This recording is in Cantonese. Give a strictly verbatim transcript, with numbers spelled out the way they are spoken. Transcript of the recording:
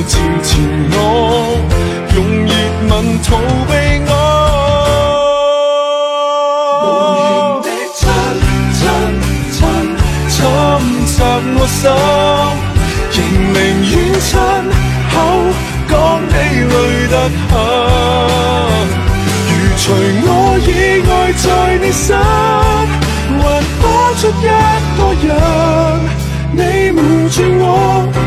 朝前我，用熱吻逃避我。無形的親親親侵襲我心，仍寧願親口講你累得很。如除我以外在你心，還多出一個人，你瞞住我。